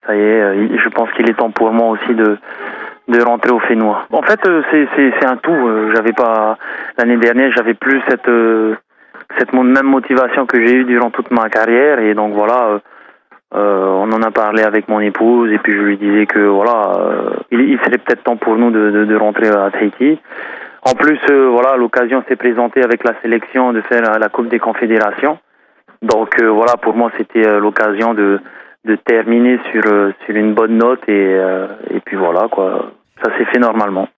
Ça y est, je pense qu'il est temps pour moi aussi de rentrer au Fénois. En fait, c'est un tout. J'avais pas l'année dernière, j'avais plus cette même motivation que j'ai eue durant toute ma carrière, et donc voilà. On en a parlé avec mon épouse, et puis je lui disais que voilà, il serait peut-être temps pour nous de rentrer à Tahiti. En plus, voilà, l'occasion s'est présentée avec la sélection de faire la Coupe des Confédérations. Donc voilà, pour moi, c'était l'occasion de terminer sur une bonne note, et puis voilà quoi. Ça s'est fait normalement.